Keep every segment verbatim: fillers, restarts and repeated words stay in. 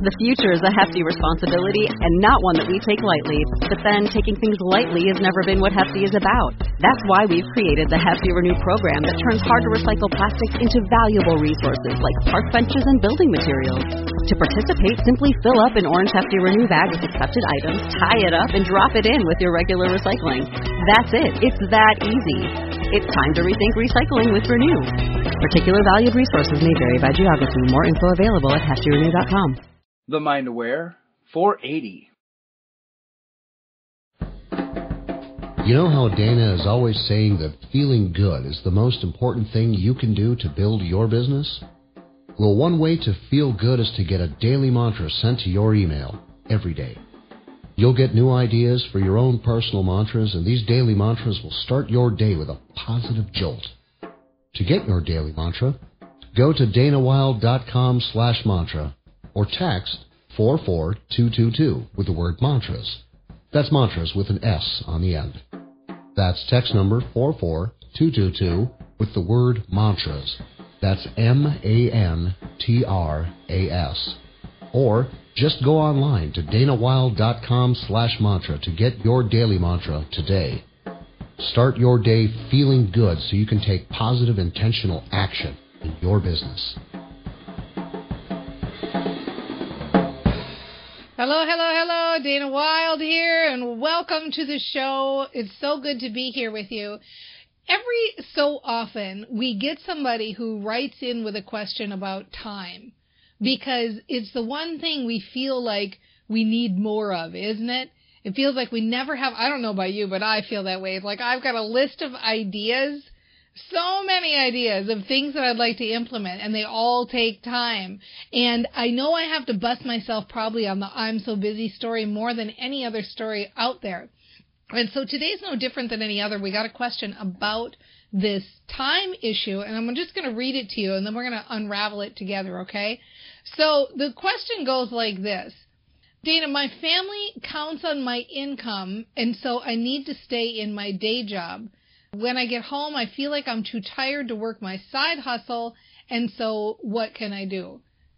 The future is a hefty responsibility and not one that we take lightly. But then, taking things lightly has never been what Hefty is about. That's why we've created the Hefty Renew program that turns hard-to-recycle plastics into valuable resources like park benches and building materials. To participate, simply fill up an orange Hefty Renew bag with accepted items, tie it up, and drop it in with your regular recycling. That's it. It's that easy. It's time to rethink recycling with Renew. Particular valued resources may vary by geography. More info available at hefty renew dot com. The Mind Aware four eighty. You know how Dana is always saying that feeling good is the most important thing you can do to build your business? Well, one way to feel good is to get a daily mantra sent to your email every day. You'll get new ideas for your own personal mantras, and these daily mantras will start your day with a positive jolt. To get your daily mantra, go to dana wild dot com slash mantra or text four four two two two with the word mantras. That's mantras with an S on the end. That's text number four four two two two with the word mantras. That's M A N T R A S. Or just go online to dana wild dot com slash mantra to get your daily mantra today. Start your day feeling good so you can take positive, intentional action in your business. Hello, hello, hello. Dana Wild here, and welcome to the show. It's so good to be here with you. Every so often, we get somebody who writes in with a question about time, because it's the one thing we feel like we need more of, isn't it? It feels like we never have, I don't know about you, but I feel that way. It's like I've got a list of ideas, so many ideas of things that I'd like to implement, and they all take time. And I know I have to bust myself probably on the I'm so busy story more than any other story out there. And so today's no different than any other. We got a question about this time issue, and I'm just going to read it to you, and then we're going to unravel it together, okay? So the question goes like this. Dana, my family counts on my income, and so I need to stay in my day job. When I get home, I feel like I'm too tired to work my side hustle, and so what can I do?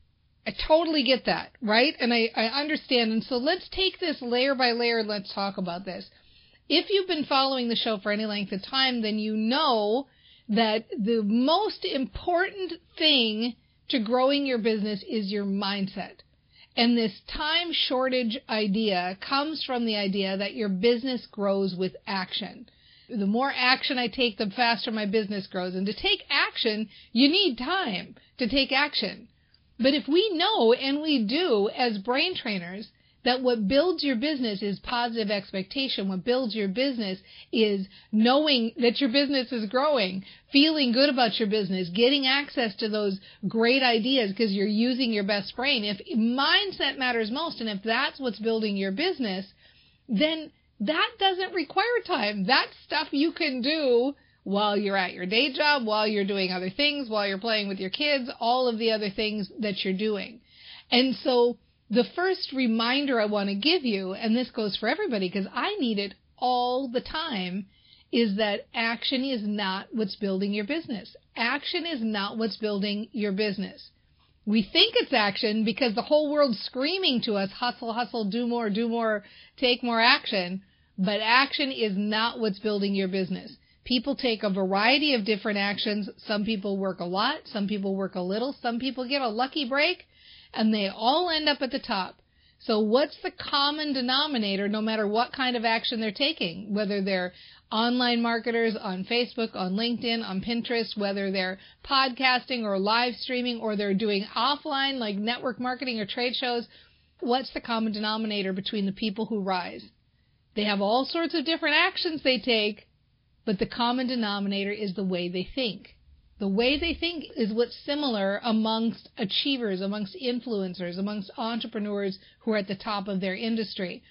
I totally get that, right? And I, I understand. And so let's take this layer by layer and let's talk about this. If you've been following the show for any length of time, then you know that the most important thing to growing your business is your mindset. And this time shortage idea comes from the idea that your business grows with action. The more action I take, the faster my business grows. And to take action, you need time to take action. But if we know, and we do as brain trainers, that what builds your business is positive expectation. What builds your business is knowing that your business is growing, feeling good about your business, getting access to those great ideas because you're using your best brain. If mindset matters most, and if that's what's building your business, then that doesn't require time. That's stuff you can do while you're at your day job, while you're doing other things, while you're playing with your kids, all of the other things that you're doing. And so the first reminder I want to give you, and this goes for everybody because I need it all the time, is that action is not what's building your business. Action is not what's building your business. We think it's action because the whole world's screaming to us, hustle, hustle, do more, do more, take more action. But action is not what's building your business. People take a variety of different actions. Some people work a lot. Some people work a little. Some people get a lucky break, and they all end up at the top. So what's the common denominator no matter what kind of action they're taking, whether they're online marketers on Facebook, on LinkedIn, on Pinterest, whether they're podcasting or live streaming, or they're doing offline like network marketing or trade shows? What's the common denominator between the people who rise? They have all sorts of different actions they take, but the common denominator is the way they think. The way they think is what's similar amongst achievers, amongst influencers, amongst entrepreneurs who are at the top of their industry.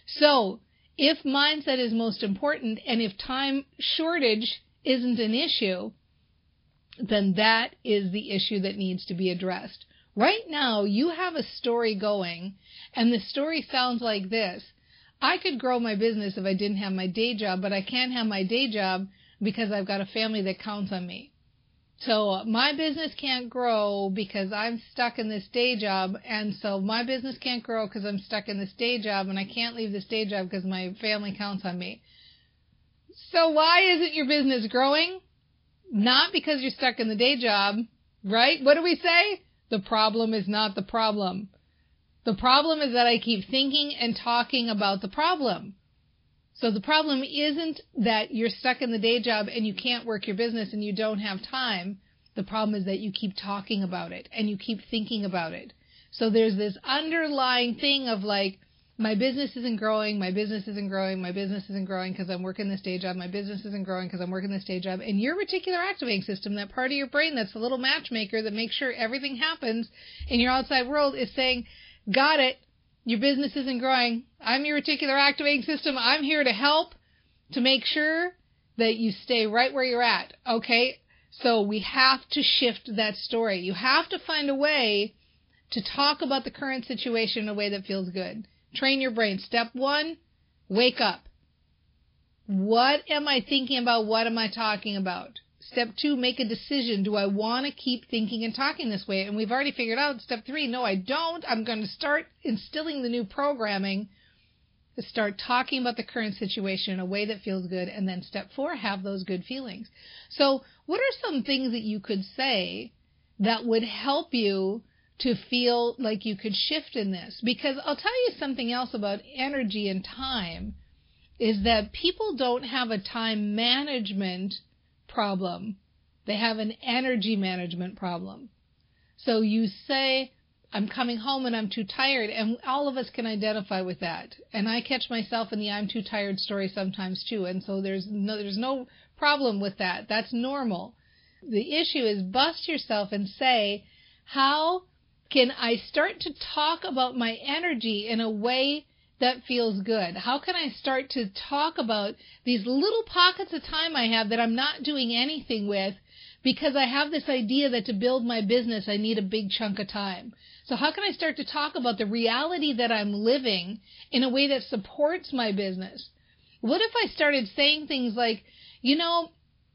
So if mindset is most important, and if time shortage isn't an issue, then that is the issue that needs to be addressed. Right now, you have a story going, and the story sounds like this. I could grow my business if I didn't have my day job, but I can't have my day job because I've got a family that counts on me. So my business can't grow because I'm stuck in this day job, and so my business can't grow because I'm stuck in this day job, and I can't leave this day job because my family counts on me. So why isn't your business growing? Not because you're stuck in the day job, right? What do we say? The problem is not the problem. The problem is that I keep thinking and talking about the problem. So the problem isn't that you're stuck in the day job and you can't work your business and you don't have time. The problem is that you keep talking about it and you keep thinking about it. So there's this underlying thing of like, my business isn't growing, my business isn't growing, my business isn't growing because I'm working this day job, my business isn't growing because I'm working this day job. And your reticular activating system, that part of your brain that's the little matchmaker that makes sure everything happens in your outside world, is saying, got it. Your business isn't growing. I'm your reticular activating system. I'm here to help to make sure that you stay right where you're at. Okay? So we have to shift that story. You have to find a way to talk about the current situation in a way that feels good. Train your brain. Step one, wake up. What am I thinking about? What am I talking about? Step two, make a decision. Do I want to keep thinking and talking this way? And we've already figured out step three, no, I don't. I'm going to start instilling the new programming to start talking about the current situation in a way that feels good. And then step four, have those good feelings. So what are some things that you could say that would help you to feel like you could shift in this? Because I'll tell you something else about energy and time, is that people don't have a time management problem. They have an energy management problem. So you say, I'm coming home and I'm too tired, and all of us can identify with that. And I catch myself in the I'm too tired story sometimes too, and so there's no, there's no problem with that. That's normal. The issue is bust yourself and say, how can I start to talk about my energy in a way that feels good? How can I start to talk about these little pockets of time I have that I'm not doing anything with because I have this idea that to build my business, I need a big chunk of time. So how can I start to talk about the reality that I'm living in a way that supports my business? What if I started saying things like, you know,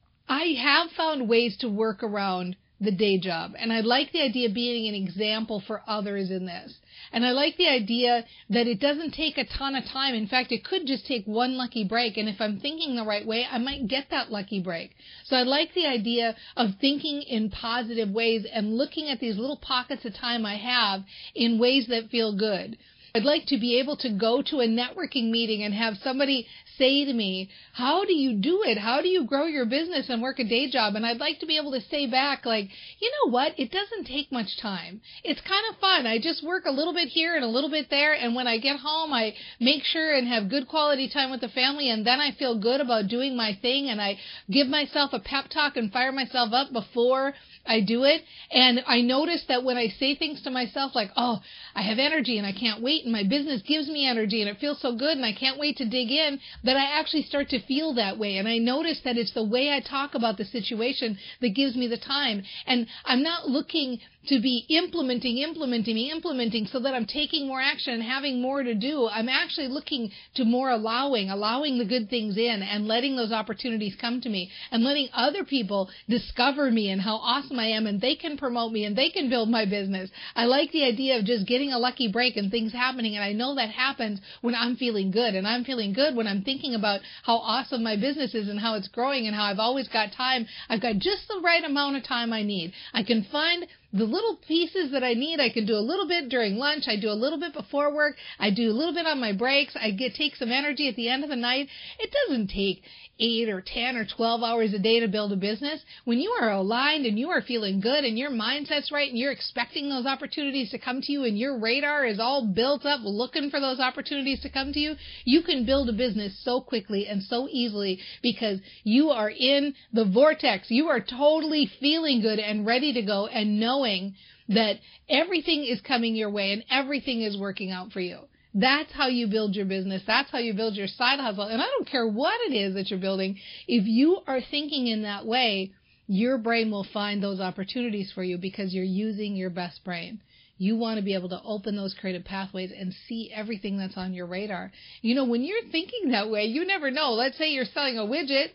I have found ways to work around the day job, and I like the idea of being an example for others in this. And I like the idea that it doesn't take a ton of time. In fact, it could just take one lucky break, and if I'm thinking the right way, I might get that lucky break. So I like the idea of thinking in positive ways and looking at these little pockets of time I have in ways that feel good. I'd like to be able to go to a networking meeting and have somebody say to me, how do you do it? How do you grow your business and work a day job? And I'd like to be able to say back, like, you know what? It doesn't take much time. It's kind of fun. I just work a little bit here and a little bit there. And when I get home, I make sure and have good quality time with the family. And then I feel good about doing my thing. And I give myself a pep talk and fire myself up before I do it. And I notice that when I say things to myself like, oh, I have energy and I can't wait, and my business gives me energy and it feels so good and I can't wait to dig in, that I actually start to feel that way. And I notice that it's the way I talk about the situation that gives me the time. And I'm not looking to be implementing, implementing, implementing so that I'm taking more action and having more to do. I'm actually looking to more allowing, allowing the good things in and letting those opportunities come to me and letting other people discover me and how awesome I am, and they can promote me and they can build my business. I like the idea of just getting a lucky break and things happening, and I know that happens when I'm feeling good, and I'm feeling good when I'm thinking about how awesome my business is and how it's growing and how I've always got time. I've got just the right amount of time I need. I can find the little pieces that I need. I can do a little bit during lunch. I do a little bit before work. I do a little bit on my breaks. I get take some energy at the end of the night. It doesn't take eight or ten or twelve hours a day to build a business. When you are aligned and you are feeling good and your mindset's right and you're expecting those opportunities to come to you and your radar is all built up looking for those opportunities to come to you, you can build a business so quickly and so easily because you are in the vortex. You are totally feeling good and ready to go and knowing that everything is coming your way and everything is working out for you. That's how you build your business. That's how you build your side hustle. And I don't care what it is that you're building. If you are thinking in that way, your brain will find those opportunities for you because you're using your best brain. You want to be able to open those creative pathways and see everything that's on your radar. You know, when you're thinking that way, you never know. Let's say you're selling a widget.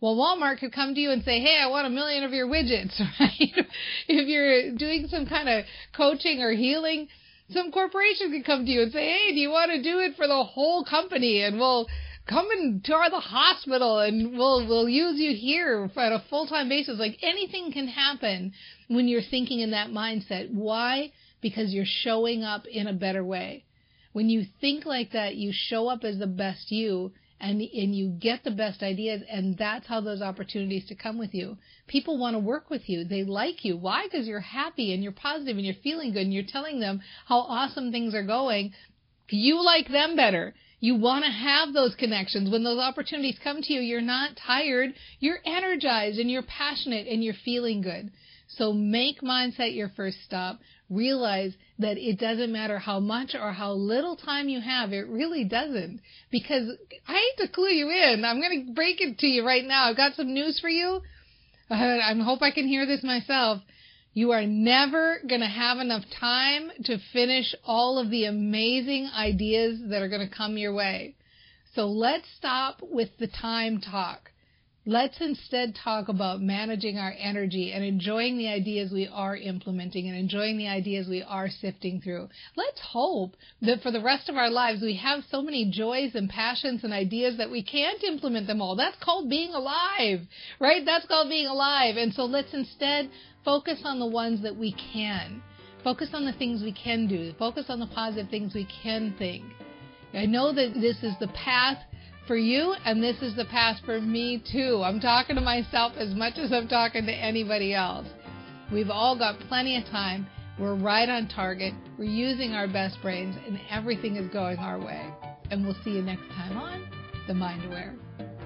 Well, Walmart could come to you and say, hey, I want a million of your widgets, right? If you're doing some kind of coaching or healing, some corporation could come to you and say, hey, do you want to do it for the whole company? And we'll come and tour the hospital and we'll we'll use you here on a full-time basis. Like anything can happen when you're thinking in that mindset. Why? Because you're showing up in a better way. When you think like that, you show up as the best you, and and you get the best ideas, and that's how those opportunities to come with you. People want to work with you. They like you. Why? Because you're happy and you're positive and you're feeling good and you're telling them how awesome things are going. You like them better. You want to have those connections. When those opportunities come to you, you're not tired. You're energized and you're passionate and you're feeling good. So make mindset your first stop. Realize that it doesn't matter how much or how little time you have. It really doesn't. Because I hate to clue you in. I'm going to break it to you right now. I've got some news for you. Uh, I hope I can hear this myself. You are never going to have enough time to finish all of the amazing ideas that are going to come your way. So let's stop with the time talk. Let's instead talk about managing our energy and enjoying the ideas we are implementing and enjoying the ideas we are sifting through. Let's hope that for the rest of our lives we have so many joys and passions and ideas that we can't implement them all. That's called being alive, right? That's called being alive. And so let's instead focus on the ones that we can. Focus on the things we can do. Focus on the positive things we can think. I know that this is the path for you, and this is the path for me too. I'm talking to myself as much as I'm talking to anybody else. We've all got plenty of time. We're right on target. We're using our best brains, and everything is going our way. And we'll see you next time on The Mind Aware.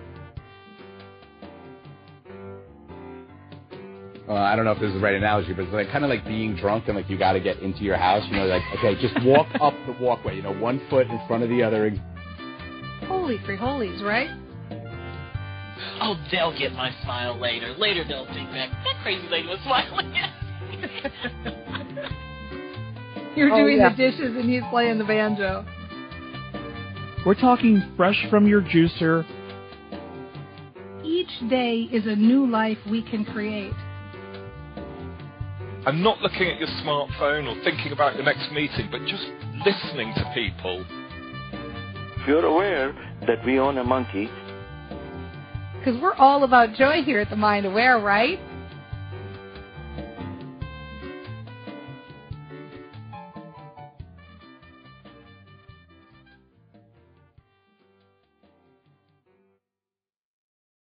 Uh, I don't know if this is the right analogy, but it's like kind of like being drunk and like you got to get into your house. You know, like, okay, just walk up the walkway, you know, one foot in front of the other. Holy free holies, right? Oh, they'll get my smile later. Later they'll think back, that crazy lady was smiling at me. You're Oh, doing yeah. the dishes and he's playing the banjo. We're talking fresh from your juicer. Each day is a new life we can create. And not looking at your smartphone or thinking about your next meeting, but just listening to people. If you're aware that we own a monkey. Because we're all about joy here at The Mind Aware, right?